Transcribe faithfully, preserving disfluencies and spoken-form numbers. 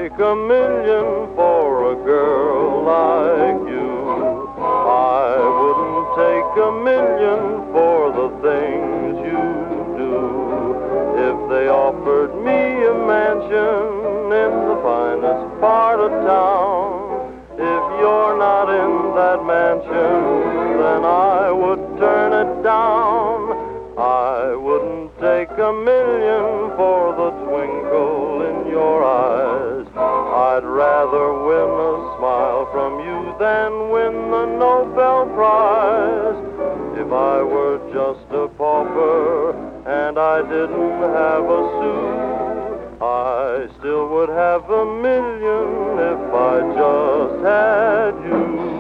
take a million for a girl like you. I wouldn't take a million for the things you do. If they offered me a mansion in the finest part of town, if you're not in that mansion, then I would turn it down. I wouldn't take a million for the twinkle in your eyes. I'd rather win a smile from you than win the Nobel Prize. If I were just a pauper and I didn't have a sou, I still would have a million if I just had you.